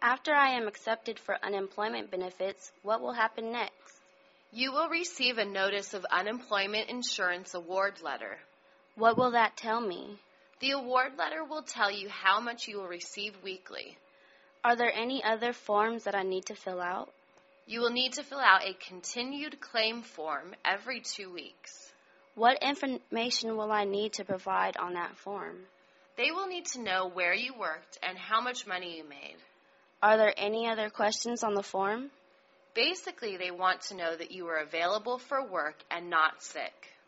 After I am accepted for unemployment benefits, what will happen next? You will receive a notice of unemployment insurance award letter. What will that tell me? The award letter will tell you how much you will receive weekly. Are there any other forms that I need to fill out? You will need to fill out a continued claim form every 2 weeks. What information will I need to provide on that form? They will need to know where you worked and how much money you made. Are there any other questions on the form? Basically, they want to know that you are available for work and not sick.